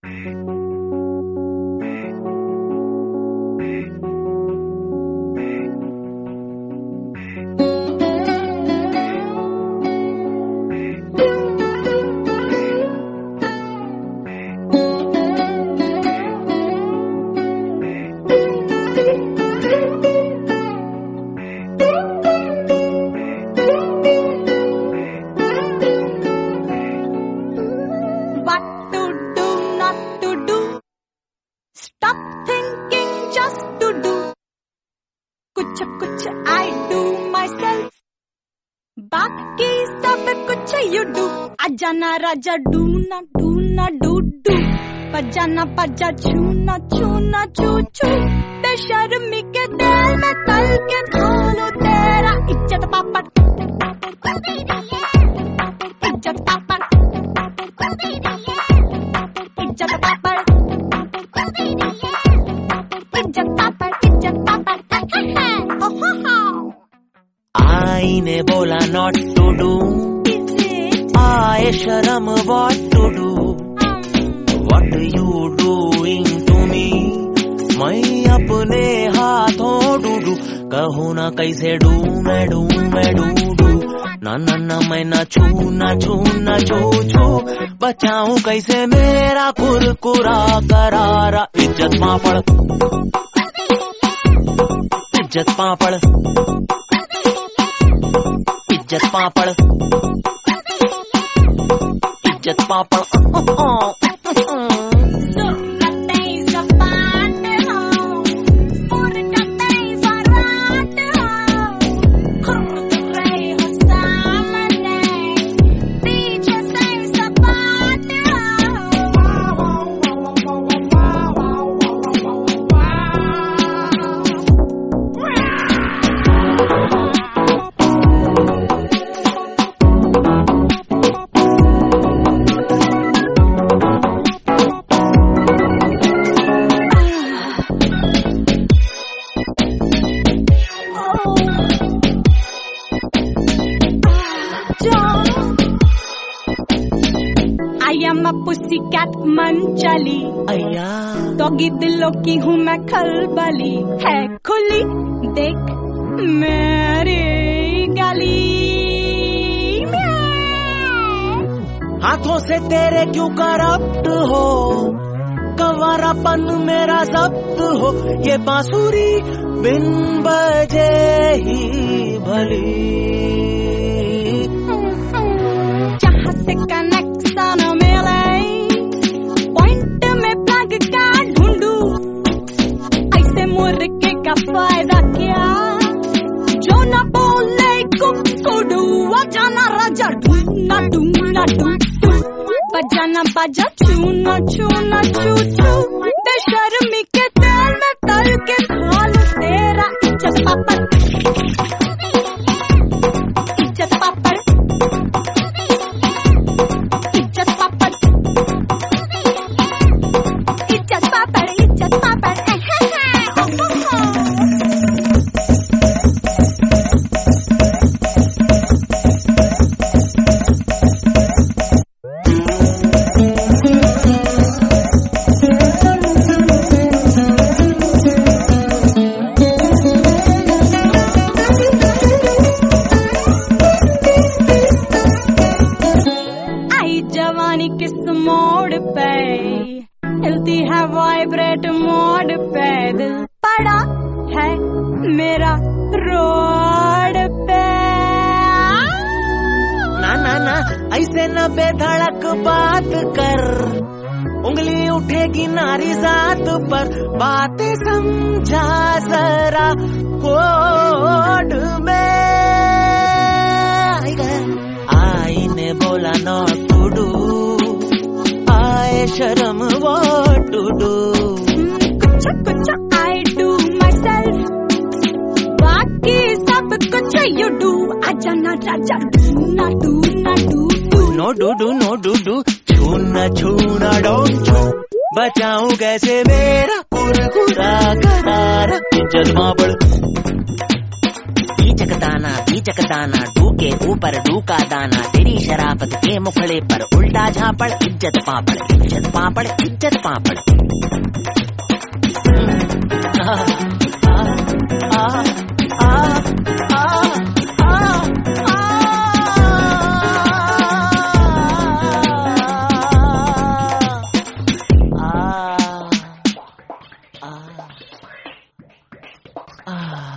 कुछ I do myself, बाकी सब कुछ you do. आजाना राजा डूना डूना डू डू, बजाना बजा छूना छूना छू छू. बेशर्मी के तेल में तल के खोलो तेरा इज्जत पापड़, इज्जत पापड़, इज्जत पापड़, इज्जत पापड़, इज्जत पापड़. आई ने बोला not to do, आए शर्म what to do, what you doing to me, मैं अपने हाथों डूडू, कहूँ ना कैसे डू मैं डू मैं डू डू, ना ना ना मैं ना छू ना छू ना छू छू, बचाऊं कैसे मेरा कुरकुरा करारा इज्जत पापड़, इज्जत पापड़, इज्जत पापड़, इज्जत पापड़. I'm a pussycat मंचली, डॉगी दिलों की हूँ मैं खलबली, है खुली देख मेरी गली. हाथों से तेरे क्यों करप्ट हो, कंवारापन मेरा जब्त हो, ये बांसुरी बिन बजे ही भली. जहाँ से कनेक्शन मिले पॉइंट में प्लग का ढूंढू, ऐसे मुर्गे का फायदा क्या, जो ना बोले कुकड़ू. आजाना राजा ढूंढना ढूंढना ढूंढू, बजाना बजा छूना छूना छू छू. बेशर्मी के तेल में तल के खालू तेरा इज्जत पापड़, इज्जत पापड़, इज्जत पापड़, इज्जत पापड़, इज्जत पापड़. जवानी किस मोड़ पे हिलती है वाइब्रेट मोड पे, दिल पड़ा है मेरा रोड पे. ना ना ना ऐसे न बेधड़क बात कर, उंगली उठेगी नारी जात पर, बातें समझा जरा कोड में. आई ने बोला not to do, आए शर्म what to do. कुछ कुछ I do myself, बाकी सब कुछ you do. आजाना राजा डूना डूना do do, no do do no do do, छूना छूना don't छू, बचाऊं कैसे मेरा कुरकुरा करारा इज्जत पापड़, बीचक दाना डू के ऊपर डू का दाना, तेरी शराफत के मुखड़े पर उल्टा झापड़, इज्जत पापड़ इज्जत पापड़ इज्जत पापड़। Ah